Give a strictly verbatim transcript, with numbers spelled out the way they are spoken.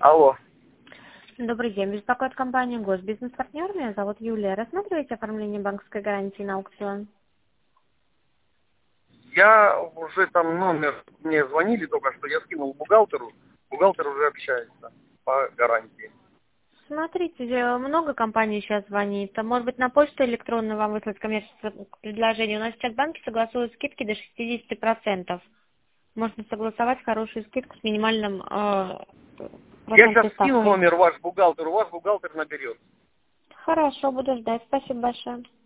Алло. Добрый день. Беспокоит компания Госбизнес-партнер. Меня зовут Юлия. Рассматриваете оформление банковской гарантии на аукцион? Я уже там номер, мне звонили только что, я скинул бухгалтеру. Бухгалтер уже общается по гарантии. Смотрите, э, много компаний сейчас звонит. А может быть, на почту электронную вам выслать коммерческое предложение? У нас сейчас банки согласуют скидки до шестидесяти процентов. Можно согласовать хорошую скидку с минимальным э, Я сейчас процентной скину ставкой. номер ваш бухгалтеру, ваш бухгалтер наберет. Хорошо, буду ждать. Спасибо большое.